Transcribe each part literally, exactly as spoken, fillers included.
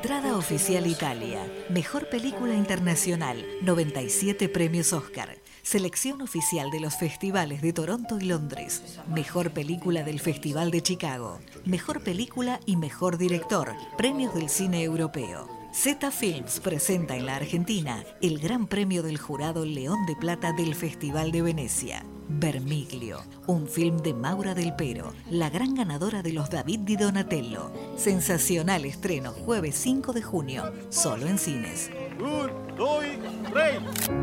Entrada oficial Italia. Mejor película internacional. noventa y siete premios Oscar. Selección oficial de los festivales de Toronto y Londres. Mejor película del Festival de Chicago. Mejor película y mejor director. Premios del cine europeo. Zeta Films presenta en la Argentina el Gran Premio del Jurado León de Plata del Festival de Venecia. Vermiglio, un film de Maura Del Pero, la gran ganadora de los David di Donatello. Sensacional estreno jueves cinco de junio, solo en cines. Un, dos, tres.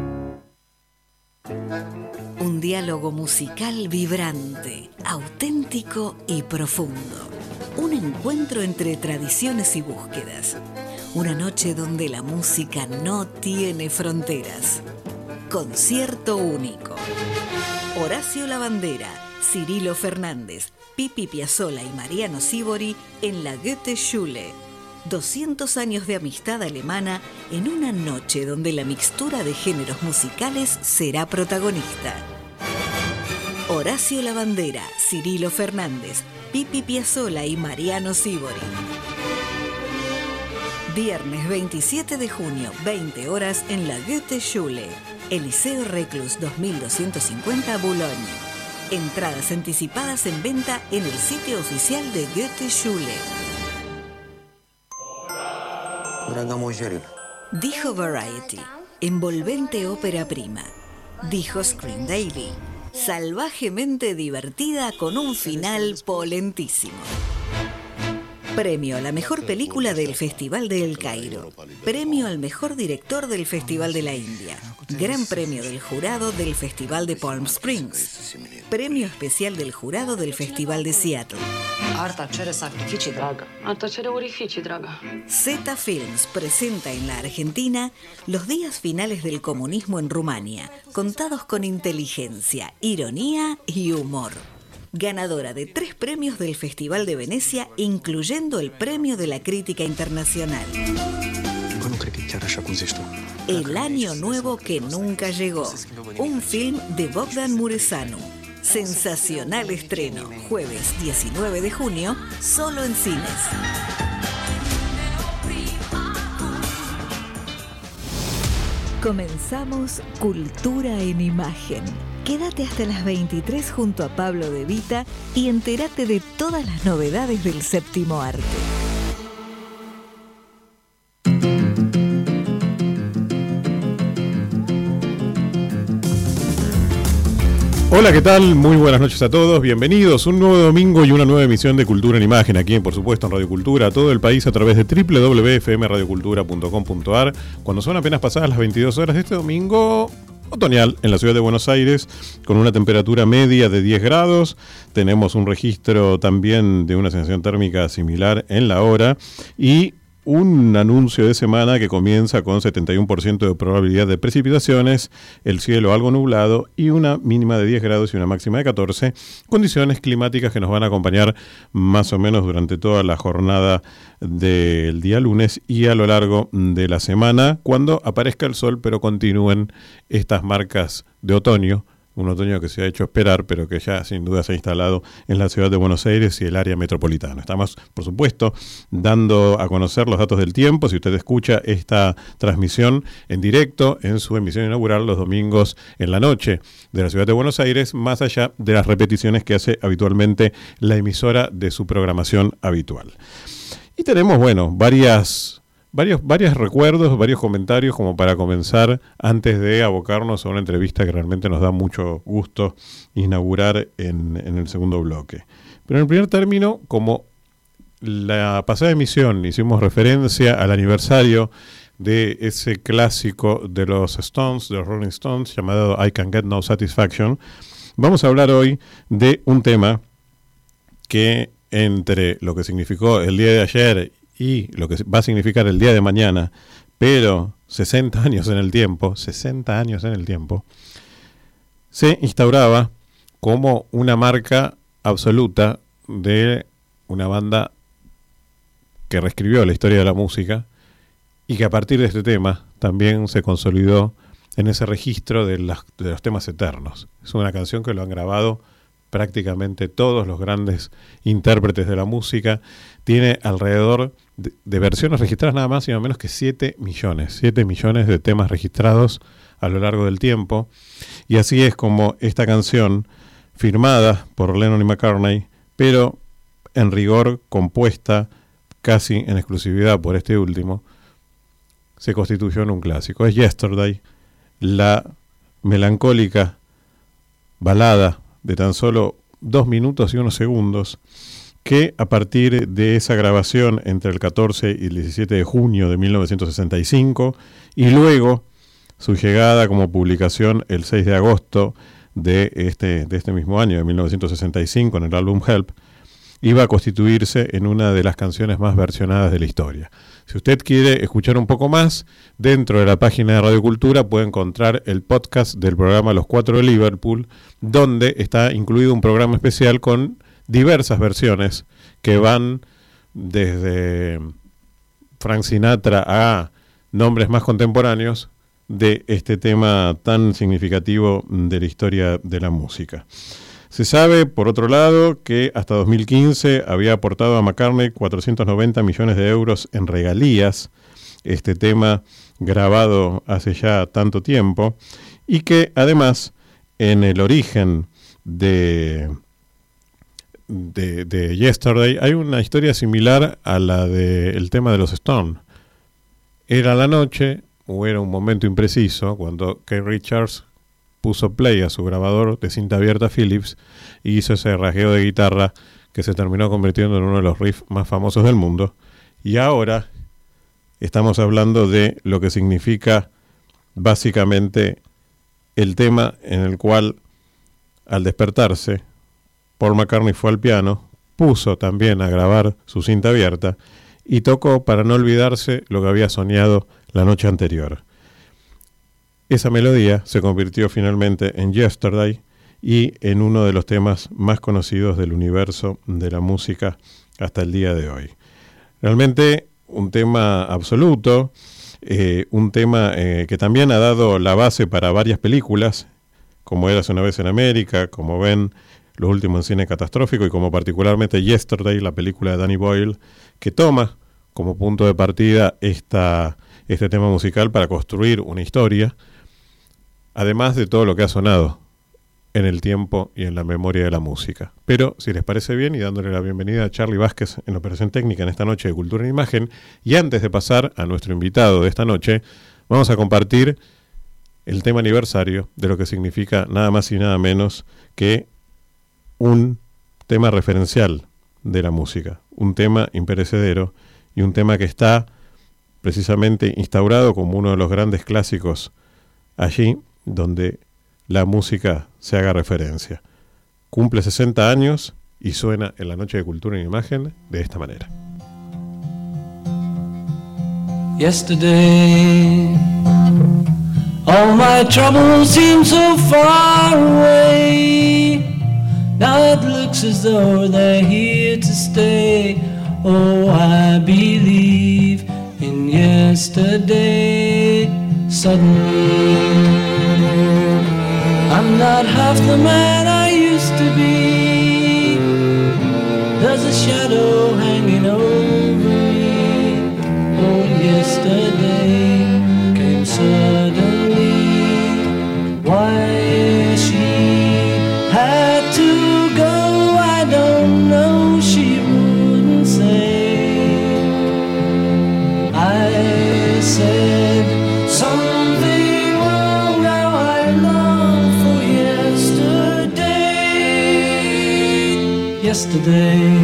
Un diálogo musical vibrante, auténtico y profundo. Un encuentro entre tradiciones y búsquedas. Una noche donde la música no tiene fronteras. Concierto único. Horacio Lavandera, Cirilo Fernández, Pipi Piazzolla y Mariano Sibori en la Goethe-Schule. doscientos años de amistad alemana en una noche donde la mixtura de géneros musicales será protagonista. Horacio Lavandera, Cirilo Fernández, Pipi Piazzolla y Mariano Sibori. Viernes veintisiete de junio, veinte horas en la Goethe-Schule. Eliseo Reclus dos mil doscientos cincuenta, Boulogne. Entradas anticipadas en venta en el sitio oficial de Goethe-Schule. Dijo Variety, envolvente ópera prima. Dijo Screen Daily, salvajemente divertida con un final polentísimo. Premio a la mejor película del Festival de El Cairo. Premio al mejor director del Festival de la India. Gran premio del jurado del Festival de Palm Springs. Premio especial del jurado del Festival de Seattle. Zeta Films presenta en la Argentina los días finales del comunismo en Rumania, contados con inteligencia, ironía y humor. Ganadora de tres premios del Festival de Venecia, incluyendo el premio de la crítica internacional. El año nuevo que nunca llegó. Un film de Bogdan Muresanu. Sensacional estreno, jueves diecinueve de junio, solo en cines. Comenzamos Cultura en Imagen. Quédate hasta las veintitrés junto a Pablo De Vita y entérate de todas las novedades del séptimo arte. Hola, ¿qué tal? Muy buenas noches a todos, bienvenidos. Un nuevo domingo y una nueva emisión de Cultura en Imagen, aquí, por supuesto, en Radio Cultura, a todo el país a través de doble u doble u doble u punto f m radio cultura punto com punto a r. Cuando son apenas pasadas las veintidós horas de este domingo otoñal en la ciudad de Buenos Aires, con una temperatura media de diez grados. Tenemos un registro también de una sensación térmica similar en la hora y un anuncio de semana que comienza con setenta y uno por ciento de probabilidad de precipitaciones, el cielo algo nublado y una mínima de diez grados y una máxima de catorce, condiciones climáticas que nos van a acompañar más o menos durante toda la jornada del día lunes y a lo largo de la semana, cuando aparezca el sol, pero continúen estas marcas de otoño. Un otoño que se ha hecho esperar, pero que ya sin duda se ha instalado en la ciudad de Buenos Aires y el área metropolitana. Estamos, por supuesto, dando a conocer los datos del tiempo. Si usted escucha esta transmisión en directo en su emisión inaugural los domingos en la noche de la ciudad de Buenos Aires, más allá de las repeticiones que hace habitualmente la emisora de su programación habitual. Y tenemos, bueno, varias... Varios, varios recuerdos, varios comentarios como para comenzar antes de abocarnos a una entrevista que realmente nos da mucho gusto inaugurar en, en el segundo bloque. Pero en el primer término, como la pasada emisión hicimos referencia al aniversario de ese clásico de los Stones, de los Rolling Stones, llamado I Can Get No Satisfaction, vamos a hablar hoy de un tema que entre lo que significó el día de ayer y lo que va a significar el día de mañana, pero sesenta años en el tiempo, sesenta años en el tiempo, se instauraba como una marca absoluta de una banda que reescribió la historia de la música y que a partir de este tema también se consolidó en ese registro de, las, de los temas eternos. Es una canción que lo han grabado prácticamente todos los grandes intérpretes de la música. Tiene alrededor de, de versiones registradas, nada más y nada menos que siete millones. siete millones de temas registrados a lo largo del tiempo. Y así es como esta canción, firmada por Lennon y McCartney, pero en rigor compuesta casi en exclusividad por este último, se constituyó en un clásico. Es Yesterday, la melancólica balada de tan solo dos minutos y unos segundos, que a partir de esa grabación entre el catorce y el diecisiete de junio de mil novecientos sesenta y cinco, y luego su llegada como publicación el seis de agosto de este, de este mismo año, de mil novecientos sesenta y cinco, en el álbum Help, iba a constituirse en una de las canciones más versionadas de la historia. Si usted quiere escuchar un poco más, dentro de la página de Radio Cultura puede encontrar el podcast del programa Los Cuatro de Liverpool, donde está incluido un programa especial con diversas versiones que van desde Frank Sinatra a nombres más contemporáneos de este tema tan significativo de la historia de la música. Se sabe, por otro lado, que hasta dos mil quince había aportado a McCartney cuatrocientos noventa millones de euros en regalías, este tema grabado hace ya tanto tiempo, y que además en el origen de, de, de Yesterday hay una historia similar a la del tema de los Stones. Era la noche, o era un momento impreciso, cuando Keith Richards puso play a su grabador de cinta abierta Philips y hizo ese rasgueo de guitarra que se terminó convirtiendo en uno de los riffs más famosos del mundo. Y ahora estamos hablando de lo que significa básicamente el tema en el cual, al despertarse, Paul McCartney fue al piano, puso también a grabar su cinta abierta y tocó para no olvidarse lo que había soñado la noche anterior. Esa melodía se convirtió finalmente en Yesterday y en uno de los temas más conocidos del universo de la música hasta el día de hoy. Realmente un tema absoluto, eh, un tema eh, que también ha dado la base para varias películas, como Érase una vez en América, como ven, Los últimos en cine catastrófico, y como particularmente Yesterday, la película de Danny Boyle, que toma como punto de partida esta, este tema musical para construir una historia, además de todo lo que ha sonado en el tiempo y en la memoria de la música. Pero, si les parece bien, y dándole la bienvenida a Charlie Vázquez en operación técnica en esta noche de Cultura en Imagen, y antes de pasar a nuestro invitado de esta noche, vamos a compartir el tema aniversario de lo que significa nada más y nada menos que un tema referencial de la música, un tema imperecedero y un tema que está precisamente instaurado como uno de los grandes clásicos allí donde la música se haga referencia. Cumple sesenta años y suena en la noche de Cultura en Imagen de esta manera. Yesterday, all my troubles seem so far away. Now it looks as though they're here to stay. Oh, I believe in yesterday. Suddenly, I'm not half the man I used to be. There's a shadow hanging over me. Oh, yesterday came suddenly. Why she had to go, I don't know, she wouldn't say. I said something wrong, now I long for yesterday. Yesterday,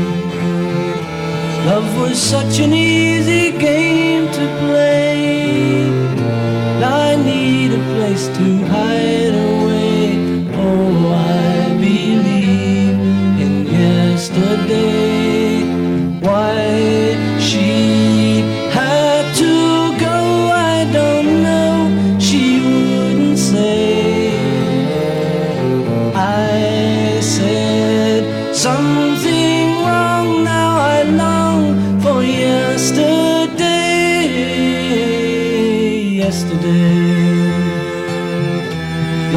love was such an easy game to play. Now I need a place to hide away. Oh, I believe in yesterday. Why she had to go, I don't know, she wouldn't say. I said something wrong, now I long for yesterday. Yesterday,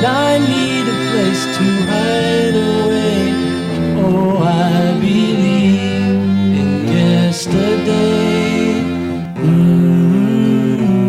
and I need a place to hide away. Oh, I believe in yesterday. Mm-hmm.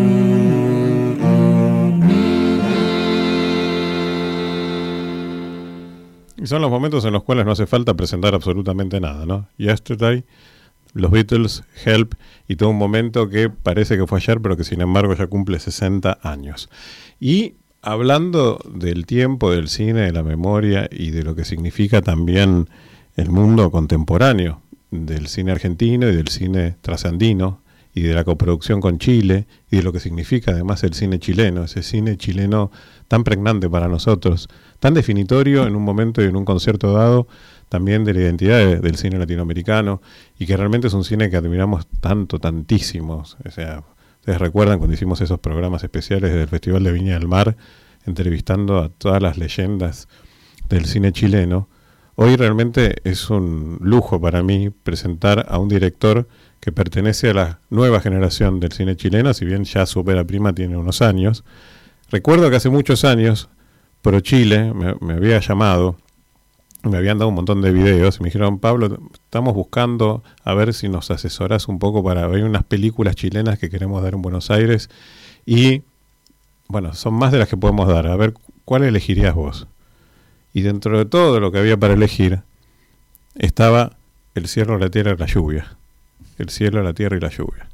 Y son los momentos en los cuales no hace falta presentar absolutamente nada, ¿no? Yesterday, los Beatles, Help, y todo un momento que parece que fue ayer, pero que sin embargo ya cumple sesenta años. Y hablando del tiempo, del cine, de la memoria y de lo que significa también el mundo contemporáneo, del cine argentino y del cine trasandino, y de la coproducción con Chile, y de lo que significa además el cine chileno, ese cine chileno tan pregnante para nosotros, tan definitorio en un momento y en un concierto dado, también de la identidad de, del cine latinoamericano, y que realmente es un cine que admiramos tanto, tantísimos. O sea, ustedes recuerdan cuando hicimos esos programas especiales del Festival de Viña del Mar, entrevistando a todas las leyendas del cine chileno. Hoy realmente es un lujo para mí presentar a un director que pertenece a la nueva generación del cine chileno, si bien ya su ópera prima tiene unos años. Recuerdo que hace muchos años, Pro Chile me, me había llamado, me habían dado un montón de videos y me dijeron: Pablo, estamos buscando a ver si nos asesorás un poco para ver unas películas chilenas que queremos dar en Buenos Aires, y bueno, son más de las que podemos dar, a ver, ¿cuál elegirías vos? Y dentro de todo lo que había para elegir estaba El cielo, la tierra y la lluvia. El cielo, la tierra y la lluvia.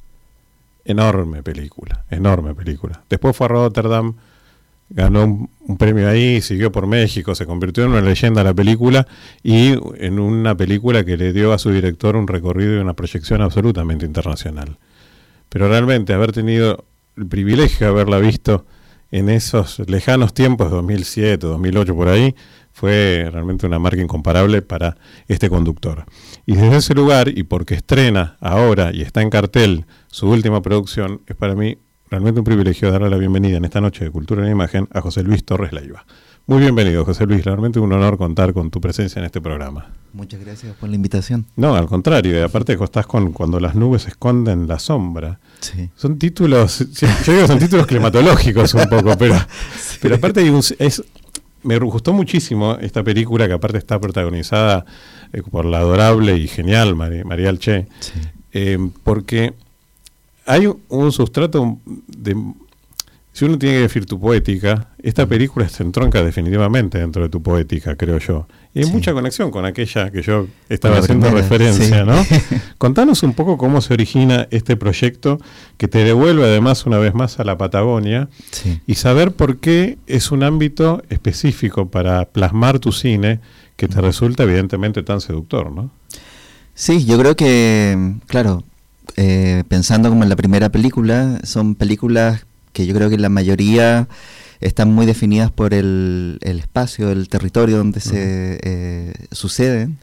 Enorme película, enorme película. Después fue a Rotterdam, ganó un, un premio ahí, siguió por México, se convirtió en una leyenda la película, y en una película que le dio a su director un recorrido y una proyección absolutamente internacional. Pero realmente haber tenido el privilegio de haberla visto en esos lejanos tiempos, dos mil siete, dos mil ocho, por ahí, fue realmente una marca incomparable para este conductor. Y desde ese lugar, y porque estrena ahora y está en cartel su última producción, es para mí realmente un privilegio darle la bienvenida en esta noche de Cultura en la Imagen a José Luis Torres Leiva. Muy bienvenido, José Luis, realmente un honor contar con tu presencia en este programa. Muchas gracias por la invitación. No, al contrario, y aparte estás con Cuando las nubes esconden la sombra. Sí. Son títulos, yo digo son títulos climatológicos un poco, pero, sí. pero aparte hay un, es, me gustó muchísimo esta película, que aparte está protagonizada eh, por la adorable y genial Mari, Marial Che, sí. eh, porque hay un, un sustrato de... Si uno tiene que decir tu poética, esta película se entronca definitivamente dentro de tu poética, creo yo. Y hay sí. mucha conexión con aquella que yo estaba haciendo primera, referencia, sí. ¿no? Contanos un poco cómo se origina este proyecto que te devuelve además una vez más a la Patagonia, sí. y saber por qué es un ámbito específico para plasmar tu cine que te resulta evidentemente tan seductor, ¿no? Sí, yo creo que, claro, eh, pensando como en la primera película, son películas que yo creo que la mayoría están muy definidas por el, el espacio, el territorio donde uh-huh. se eh, suceden,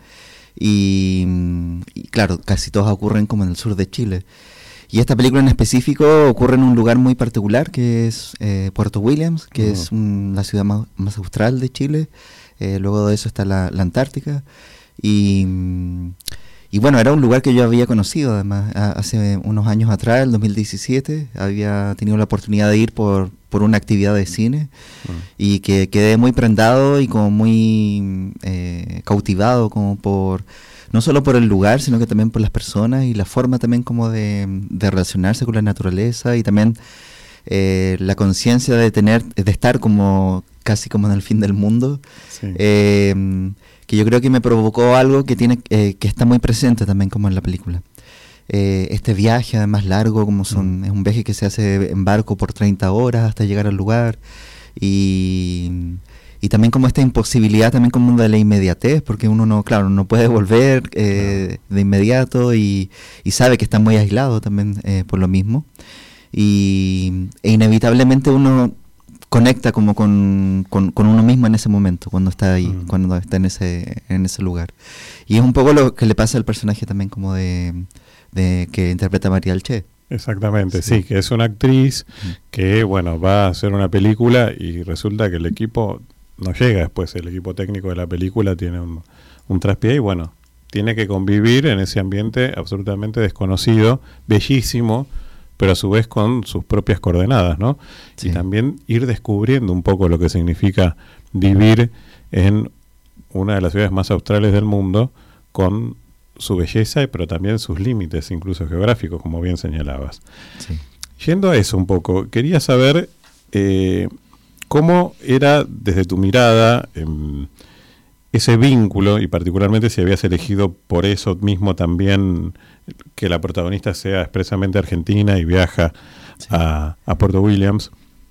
y, y claro, casi todas ocurren como en el sur de Chile. Y esta película en específico ocurre en un lugar muy particular, que es eh, Puerto Williams, que uh-huh. es un, la ciudad más, más austral de Chile. Eh, luego de eso está la, la Antártica, y... Y bueno, era un lugar que yo había conocido además hace unos años atrás, el dos mil diecisiete, había tenido la oportunidad de ir por, por una actividad de cine, uh-huh. y que quedé muy prendado y como muy eh, cautivado como por, no solo por el lugar, sino que también por las personas y la forma también como de, de relacionarse con la naturaleza, y también eh, la conciencia de tener, de estar como casi como en el fin del mundo. Sí. Eh, que yo creo que me provocó algo que tiene eh, que está muy presente también como en la película. Eh, este viaje además largo, como son mm. es un viaje que se hace en barco por treinta horas hasta llegar al lugar, y, y también como esta imposibilidad también como de la inmediatez, porque uno no, claro, no puede volver eh, de inmediato, y, y sabe que está muy aislado también eh, por lo mismo, y e inevitablemente uno conecta como con, con, con uno mismo en ese momento, cuando está ahí, mm. cuando está en ese en ese lugar. Y es un poco lo que le pasa al personaje también como de, de que interpreta Marial Che. Exactamente, sí. sí, que es una actriz mm. que, bueno, va a hacer una película y resulta que el equipo no llega después, el equipo técnico de la película tiene un, un traspié y, bueno, tiene que convivir en ese ambiente absolutamente desconocido, bellísimo, pero a su vez con sus propias coordenadas, ¿no? Sí. Y también ir descubriendo un poco lo que significa vivir en una de las ciudades más australes del mundo, con su belleza, pero también sus límites, incluso geográficos, como bien señalabas. Sí. Yendo a eso un poco, quería saber eh, cómo era, desde tu mirada, eh, ese vínculo, y particularmente si habías elegido por eso mismo también que la protagonista sea expresamente argentina y viaja sí. a, a Puerto Williams.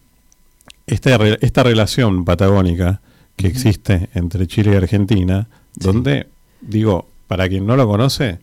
Esta, esta relación patagónica que uh-huh. existe entre Chile y Argentina, sí. donde, digo, para quien no lo conoce,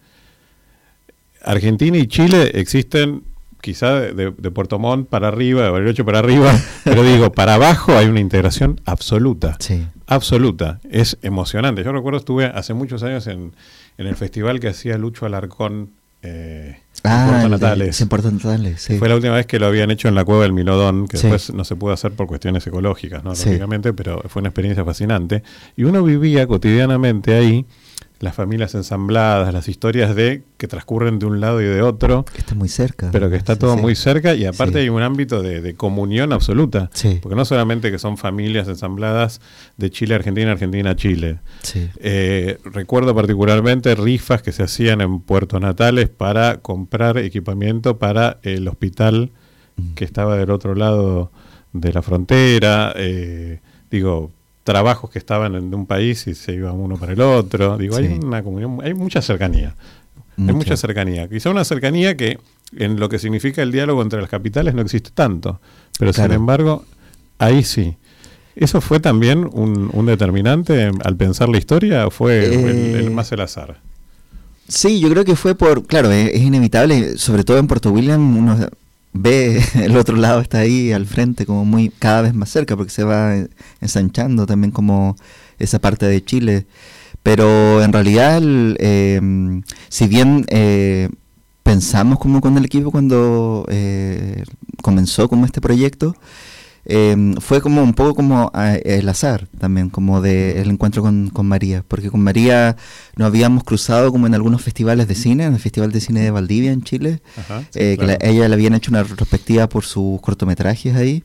Argentina y Chile existen quizá de, de, de Puerto Montt para arriba, de Bariloche para arriba, pero digo, para abajo hay una integración absoluta, sí. absoluta, es emocionante. Yo recuerdo, estuve hace muchos años en, en el festival que hacía Lucho Alarcón eh, ah, en Puerto Natales. Sí, en Puerto Natales, sí. Fue la última vez que lo habían hecho en la Cueva del Milodón, que sí. después no se pudo hacer por cuestiones ecológicas, ¿no? Sí. Lógicamente, pero fue una experiencia fascinante. Y uno vivía cotidianamente ahí las familias ensambladas, las historias de que transcurren de un lado y de otro. Que está muy cerca. Pero que está todo sí. muy cerca, y aparte sí. hay un ámbito de, de comunión absoluta. Sí. Porque no solamente que son familias ensambladas de Chile a Argentina, Argentina a Chile. Sí. Eh, recuerdo particularmente rifas que se hacían en Puerto Natales para comprar equipamiento para el hospital mm. que estaba del otro lado de la frontera. Eh, digo... trabajos que estaban en un país y se iba uno para el otro. Digo, sí. hay una comunión, hay mucha cercanía. Mucha. Hay mucha cercanía. Quizá una cercanía que en lo que significa el diálogo entre las capitales no existe tanto. Pero claro. sin embargo, ahí sí. ¿Eso fue también un, un determinante al pensar la historia o fue eh, el, el más el azar? Sí, yo creo que fue por, claro, es, es inevitable, sobre todo en Puerto William, uno ve el otro lado, está ahí al frente, como muy cada vez más cerca, porque se va ensanchando también como esa parte de Chile. Pero en realidad, el, eh, si bien eh, pensamos como con el equipo cuando eh, comenzó como este proyecto, eh, fue como un poco como a, el azar también, como de el encuentro con, con María, porque con María nos habíamos cruzado como en algunos festivales de cine, en el Festival de Cine de Valdivia en Chile. Ajá, sí, eh, claro. que la, ella le habían hecho una retrospectiva por sus cortometrajes ahí,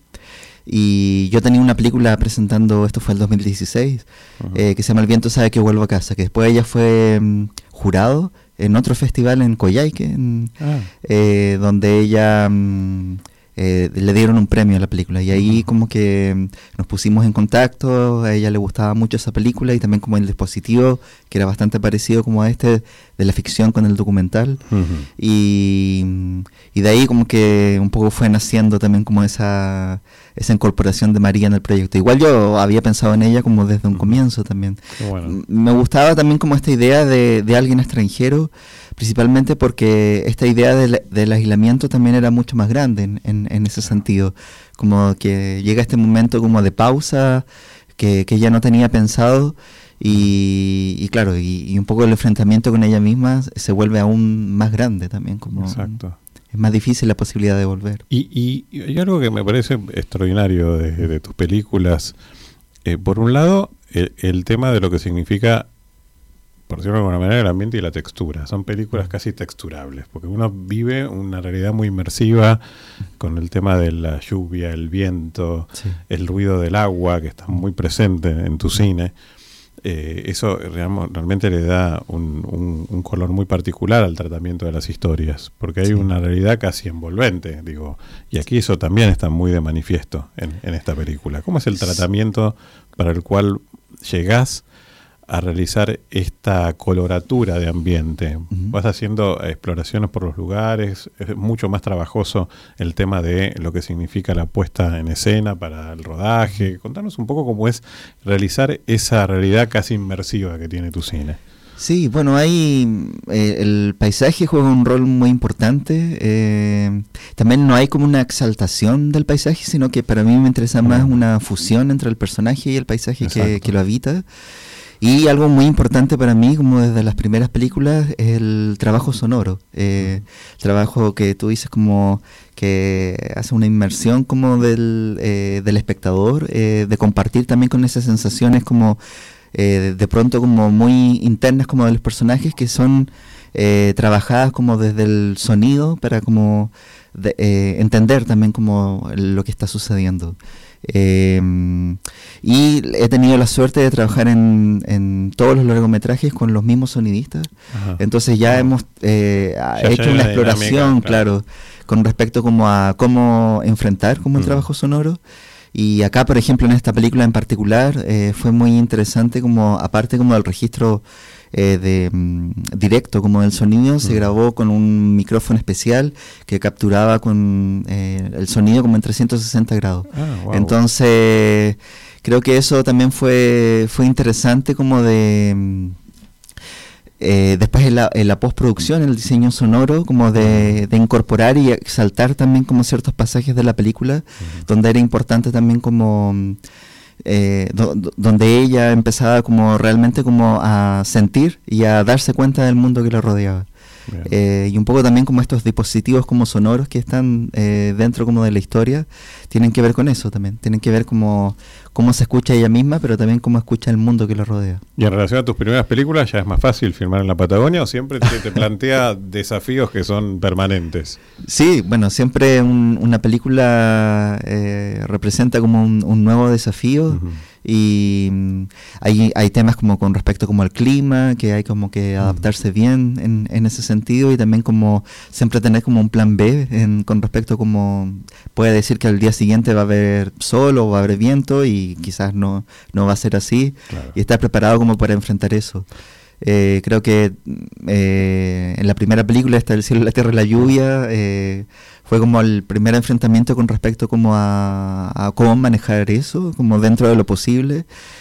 y yo tenía una película presentando, esto fue el dos mil dieciséis, eh, que se llama El viento sabe que vuelvo a casa, que después ella fue um, jurado en otro festival en Coyhaique, en, ah. eh, donde ella... Um, Eh, le dieron un premio a la película, y ahí como que nos pusimos en contacto. A ella le gustaba mucho esa película, y también como el dispositivo, que era bastante parecido como a este de la ficción con el documental. Uh-huh. y, y de ahí como que un poco fue naciendo también como esa esa incorporación de María en el proyecto. Igual yo había pensado en ella como desde un uh-huh. comienzo también. Bueno. Me gustaba también como esta idea de, de alguien extranjero, principalmente porque esta idea del, del aislamiento también era mucho más grande en, en, en ese sentido, como que llega este momento como de pausa que, que ella no tenía pensado, y, y claro, y, y un poco el enfrentamiento con ella misma se vuelve aún más grande también, como exacto. Es más difícil la posibilidad de volver. Y, y, y hay algo que me parece extraordinario de, de tus películas. Eh, por un lado, el, el tema de lo que significa, por decirlo de alguna manera, el ambiente y la textura. Son películas casi texturables, porque uno vive una realidad muy inmersiva con el tema de la lluvia, el viento, sí. el ruido del agua, que está muy presente en tu cine. Eh, eso realmente le da un, un, un color muy particular al tratamiento de las historias, porque hay sí. una realidad casi envolvente, digo, y aquí eso también está muy de manifiesto en, en esta película. ¿Cómo es el tratamiento para el cual llegás a realizar esta coloratura de ambiente? Uh-huh. Vas haciendo exploraciones por los lugares, es mucho más trabajoso el tema de lo que significa la puesta en escena para el rodaje. Contanos un poco cómo es realizar esa realidad casi inmersiva que tiene tu cine. Sí, bueno, ahí eh, el paisaje juega un rol muy importante. Eh, también no hay como una exaltación del paisaje, sino que para mí me interesa más una fusión entre el personaje y el paisaje que, que lo habita. Y algo muy importante para mí, como desde las primeras películas, es el trabajo sonoro. Eh, el trabajo que tú dices como que hace una inmersión como del, eh, del espectador, eh, de compartir también con esas sensaciones como eh, de pronto como muy internas como de los personajes, que son eh, trabajadas como desde el sonido para como de, eh, entender también como lo que está sucediendo. Eh, y he tenido la suerte de trabajar en, en todos los largometrajes con los mismos sonidistas. Ajá. Entonces ya ah. hemos eh, ya, hecho ya una exploración, dinámica, claro, claro, con respecto como a cómo enfrentar como el mm. trabajo sonoro. Y acá, por ejemplo, en esta película en particular, eh, fue muy interesante como, aparte como del registro eh, de mm, directo como del sonido, mm. se grabó con un micrófono especial que capturaba con eh, el sonido como en trescientos sesenta grados. Ah, wow. Entonces, creo que eso también fue, fue interesante como de... Mm, Eh, después en la, en la postproducción, en el diseño sonoro, como de, de incorporar y exaltar también como ciertos pasajes de la película, uh-huh. donde era importante también como eh, do, do, donde ella empezaba como realmente como a sentir y a darse cuenta del mundo que la rodeaba. Eh, y un poco también como estos dispositivos como sonoros que están eh, dentro como de la historia tienen que ver con eso también, tienen que ver como cómo se escucha ella misma, pero también cómo escucha el mundo que la rodea. Y en relación a tus primeras películas, ¿ya es más fácil filmar en la Patagonia o siempre te, te plantea desafíos que son permanentes? Sí, bueno, siempre un, una película eh, representa como un, un nuevo desafío. Uh-huh. Y um, hay, hay temas como con respecto como al clima, que hay como que adaptarse bien en, en ese sentido, y también como siempre tener como un plan B en, con respecto como puede decir que al día siguiente va a haber sol o va a haber viento y quizás no, no va a ser así, claro. Y estar preparado como para enfrentar eso. Eh, creo que eh, en la primera película, esta El cielo, la tierra y la lluvia, eh, fue como el primer enfrentamiento con respecto como a, a cómo manejar eso, como dentro de lo posible,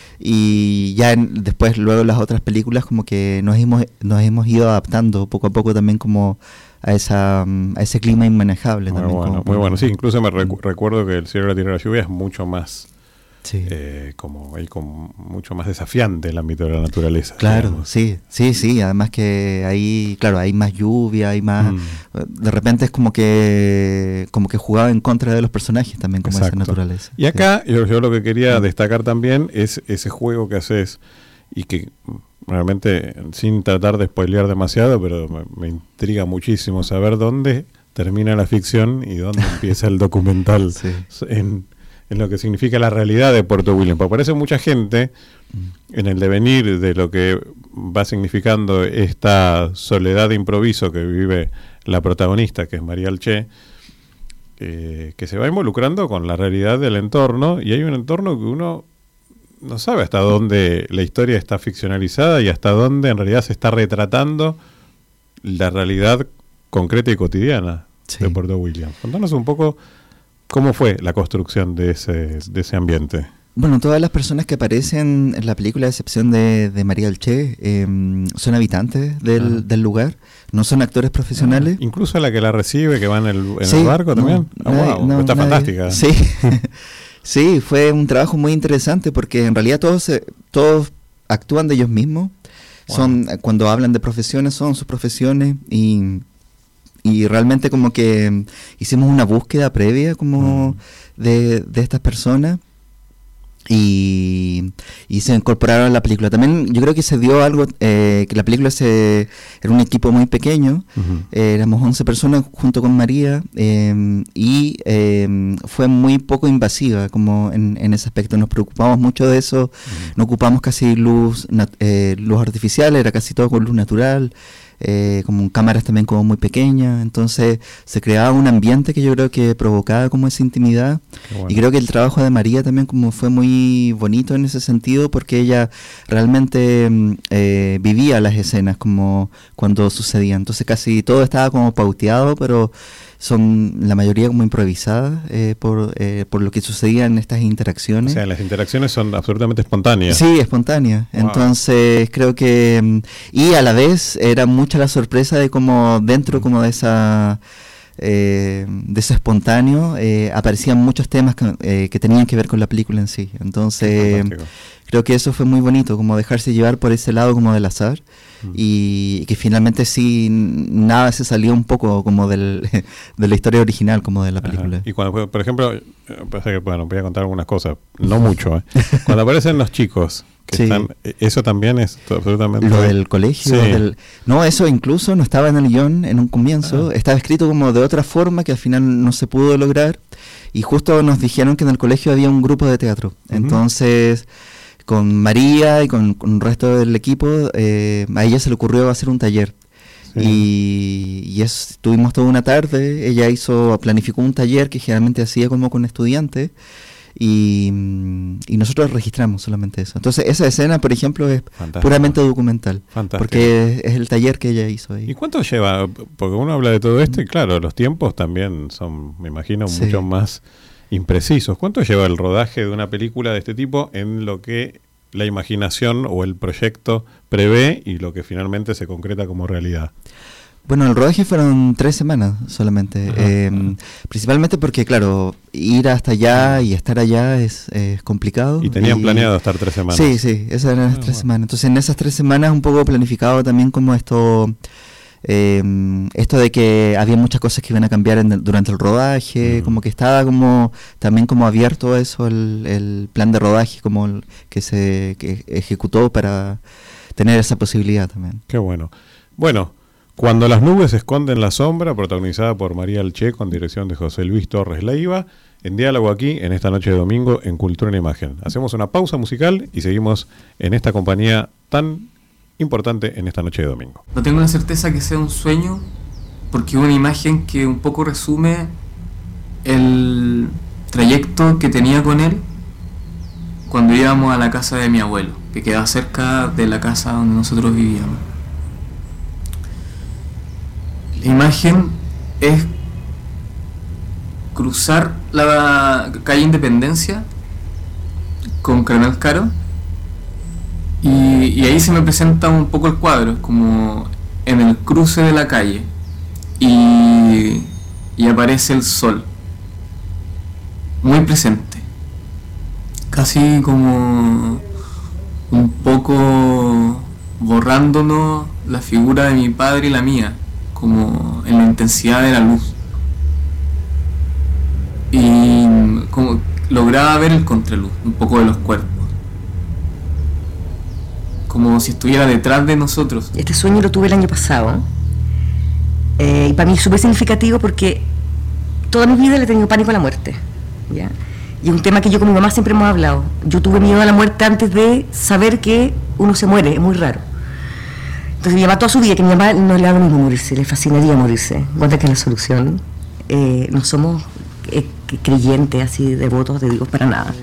y ya en, después luego las otras películas como que nos hemos, nos hemos ido adaptando poco a poco también como a esa a ese clima inmanejable. Muy también bueno, como, muy bueno, sí, incluso me recu- recuerdo que El cielo, la tierra y la lluvia es mucho más... Sí. Eh, como hay como mucho más desafiante el ámbito de la naturaleza. Claro, digamos. sí, sí, sí, además que ahí, claro, hay más lluvia, hay más, mm. de repente es como que como que jugaba en contra de los personajes también, como Exacto. esa naturaleza. Y acá sí. yo, yo lo que quería mm. destacar también es ese juego que haces y que realmente, sin tratar de spoilear demasiado, pero me, me intriga muchísimo saber dónde termina la ficción y dónde empieza el documental sí. en en lo que significa la realidad de Puerto Williams. Porque parece mucha gente en el devenir de lo que va significando esta soledad de improviso que vive la protagonista, que es María Alché, eh, que se va involucrando con la realidad del entorno, y hay un entorno que uno no sabe hasta dónde la historia está ficcionalizada y hasta dónde en realidad se está retratando la realidad concreta y cotidiana sí. de Puerto Williams. Contanos un poco ¿cómo fue la construcción de ese, de ese ambiente? Bueno, todas las personas que aparecen en la película, a excepción de, de María Alché, eh, son habitantes del, ah. del lugar, no son actores profesionales. Ah, incluso la que la recibe, que va en el, en sí, el barco no, también. Oh, nadie, wow, no, está nadie. fantástica. Sí. Sí, fue un trabajo muy interesante porque en realidad todos, todos actúan de ellos mismos. Wow. Son, cuando hablan de profesiones, son sus profesiones y... Y realmente como que hicimos una búsqueda previa como mm. de, de estas personas y, y se incorporaron a la película. También yo creo que se dio algo, eh, que la película se era un equipo muy pequeño, uh-huh. eh, éramos once personas junto con María eh, y eh, fue muy poco invasiva como en, en ese aspecto. Nos preocupamos mucho de eso, uh-huh. no ocupamos casi luz, nat- eh, luz artificial, era casi todo con luz natural. Eh, como cámaras también como muy pequeñas, entonces se creaba un ambiente que yo creo que provocaba como esa intimidad. Bueno. Y creo que el trabajo de María también como fue muy bonito en ese sentido porque ella realmente eh, vivía las escenas como cuando sucedían, entonces casi todo estaba como pauteado, pero son la mayoría como improvisadas eh, por, eh, por lo que sucedía en estas interacciones. O sea, las interacciones son absolutamente espontáneas. Sí, espontáneas. Wow. Entonces creo que... Y a la vez era mucha la sorpresa de cómo dentro como de esa... Eh, de eso espontáneo eh, aparecían muchos temas que, eh, que tenían que ver con la película en sí. Entonces creo que eso fue muy bonito, como dejarse llevar por ese lado como del azar mm. y, y que finalmente sí nada se salió un poco como del, de la historia original como de la película. Ajá. Y cuando, por ejemplo, pasa que, bueno, voy a contar algunas cosas, no mucho, ¿eh? Cuando aparecen los chicos Que Sí. están, eso también es absolutamente... Lo del colegio. Sí. Del, no, eso incluso no estaba en el guión en un comienzo. Ah. Estaba escrito como de otra forma que al final no se pudo lograr. Y justo nos dijeron que en el colegio había un grupo de teatro. Ujú. Entonces, con María y con, con el resto del equipo, eh, a ella se le ocurrió hacer un taller. Sí. Y, y es, tuvimos toda una tarde. Ella hizo, planificó un taller que generalmente hacía como con estudiantes. Y, y nosotros registramos solamente eso. Entonces esa escena, por ejemplo, es Fantástico. puramente documental. Fantástico. Porque es, es el taller que ella hizo ahí. ¿Y cuánto lleva? Porque uno habla de todo esto y claro, los tiempos también son, me imagino, Sí. mucho más imprecisos. ¿Cuánto lleva el rodaje de una película de este tipo en lo que la imaginación o el proyecto prevé y lo que finalmente se concreta como realidad? Bueno, el rodaje fueron tres semanas solamente. Ajá, eh, ajá. Principalmente porque, claro, ir hasta allá y estar allá es, es complicado. Y tenían planeado estar tres semanas. Sí, sí, esas eran las Ah, tres bueno. semanas. Entonces en esas tres semanas un poco planificado también como esto... Eh, esto de que había muchas cosas que iban a cambiar en el- durante el rodaje, Mm. como que estaba como también como abierto a eso el, el plan de rodaje como el que se que ejecutó para tener esa posibilidad también. Qué bueno. Bueno, Cuando las nubes esconden la sombra, protagonizada por María Alché con dirección de José Luis Torres Leiva, en diálogo aquí en esta noche de domingo en Cultura en Imagen. Hacemos una pausa musical y seguimos en esta compañía tan importante en esta noche de domingo. No tengo la certeza que sea un sueño, porque una imagen que un poco resume el trayecto que tenía con él cuando íbamos a la casa de mi abuelo, que quedaba cerca de la casa donde nosotros vivíamos. La imagen es cruzar la calle Independencia con Coronel Caro, y, y ahí se me presenta un poco el cuadro, como en el cruce de la calle, y, y aparece el sol, muy presente, casi como un poco borrándonos la figura de mi padre y la mía, como en la intensidad de la luz, y como lograba ver el contraluz un poco de los cuerpos, como si estuviera detrás de nosotros. Este sueño lo tuve el año pasado, eh, y para mí es súper significativo porque toda mi vida le he tenido pánico a la muerte, ¿ya? Y es un tema que yo con mi mamá siempre hemos hablado. Yo tuve miedo a la muerte antes de saber que uno se muere, es muy raro. Entonces mi mamá toda su vida, que a mi mamá no le da lo mismo morirse, le fascinaría morirse, encuentra que es la solución. Eh, no somos eh, creyentes, así, devotos de Dios para nada.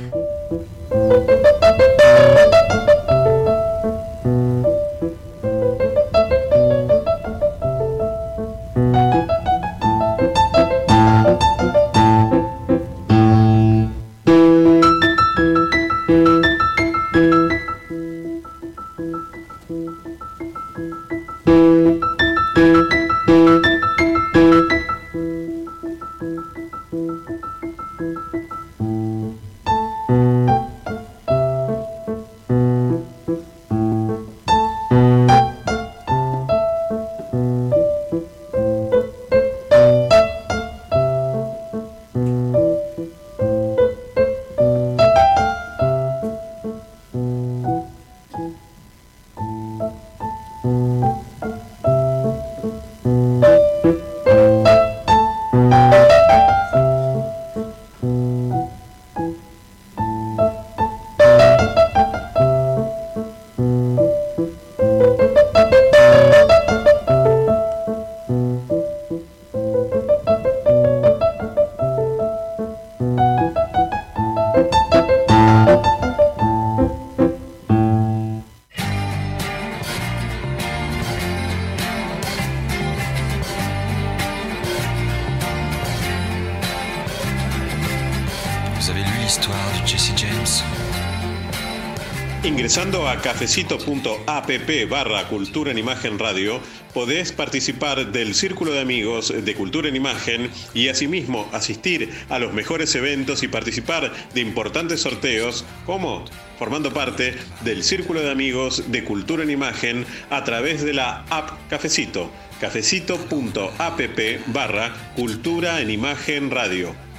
Ingresando a cafecito.app barra Cultura en Imagen Radio, podés participar del Círculo de Amigos de Cultura en Imagen y asimismo asistir a los mejores eventos y participar de importantes sorteos, como formando parte del Círculo de Amigos de Cultura en Imagen a través de la app Cafecito, cafecito.app barra Cultura en Imagen Radio.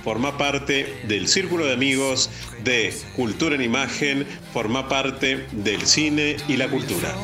forma parte del círculo de amigos de Cultura en Imagen, forma parte del cine y la cultura.